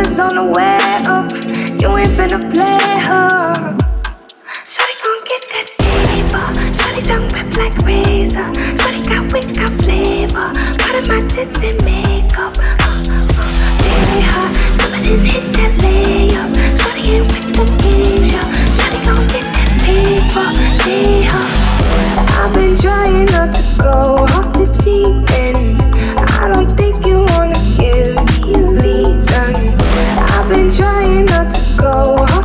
is on the way up. You ain't finna play her. Shorty gon' get that paper. Shorty tongue rip like razor. Shorty got wit, got flavor. Part of my tits and makeup. Very hot, but didn't hit that layup. Shorty ain't with the games, yo. Shorty gon' get that paper. I've been trying not to go off the deep end. I don't think you wanna give me a reason. I've been trying not to go